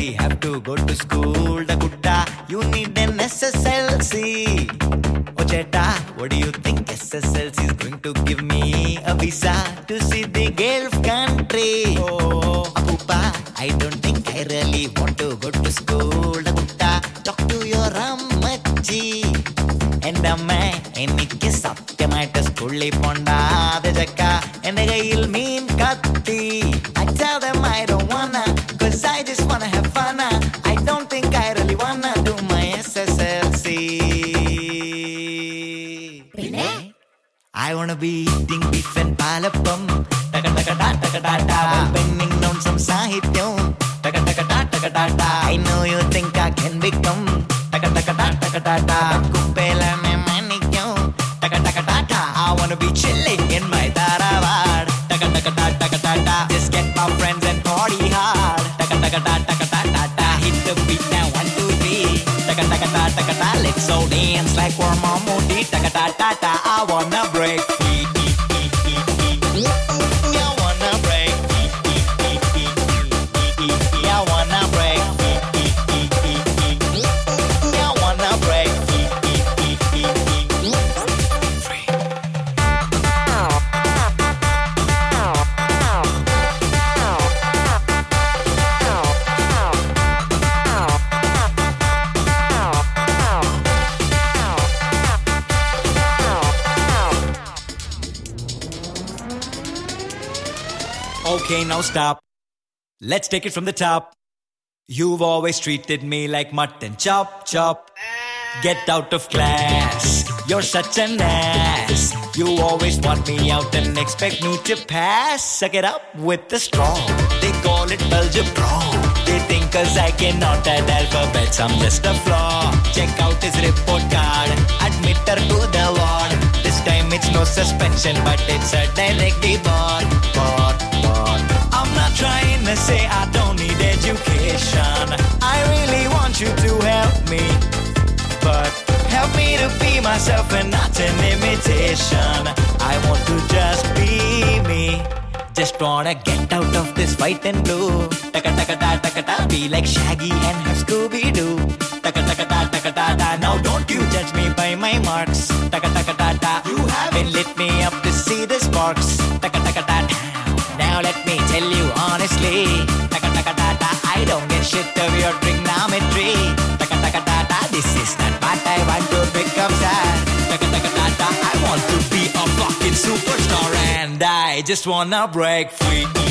really have to go to school. The Gutta, you need an SSLC. Oh Cheta, what do you think SSLC is going to give me? A visa to see the Gulf country. Oh, Apupa, I don't think I really want to go to school. The Gutta, talk to your Rammachi. And a man, എനിക്ക് സത്യമായിട്ട് സ്കൂളിൽ പോണ്ടാതെ ചക്ക എന്റെ കയ്യിൽ മീൻ കത്തി. I tell them I don't wanna, cause I just wanna have fun. I don't think I really wanna do my SSLC. I wanna be eating beef and palapam. Taka taka da taka da da, while penning down some sahityam. Taka taka da taka da da. I know you think I can become. Taka taka da taka da da. Kupela me manikyo. Taka taka da da. I wanna be chilling in my Dharawad. Taka taka da taka da da. Just get my friends and party hard. Taka taka da taka da da da. Hit the beat now, 1, 2, 3. Taka taka da taka da. Let's all dance like we're Mammootty. Taka da da da. I wanna break free. I wanna break. I wanna break. I wanna break. Okay, now stop. Let's take it from the top. You've always treated me like mutton chop chop. Get out of class. You're such an ass. You always want me out and expect me to pass. Suck it up with the straw. They call it algebra. They think cause I cannot add alphabets, I'm just a flaw. Check out his report card. Admit her to the ward. This time it's no suspension, but it's a direct deboard. I'm not trying to say I don't need education. I really want you to help me, but help me to be myself and not an imitation. I want to just be me. Just wanna get out of this white and blue. Taka taka da taka da. Be like Shaggy and have Scooby-Doo. Taka taka da taka da da. Now don't you judge me by my marks. Taka taka da da. You haven't lit me up to see the sparks. Taka taka da da. Now let me tell you honestly. Taka taka da da. I don't get shit of your trigonometry. Taka taka da da. This is not what I want to become, sir. Taka taka da da. I want to be a fucking superstar and I just wanna break free.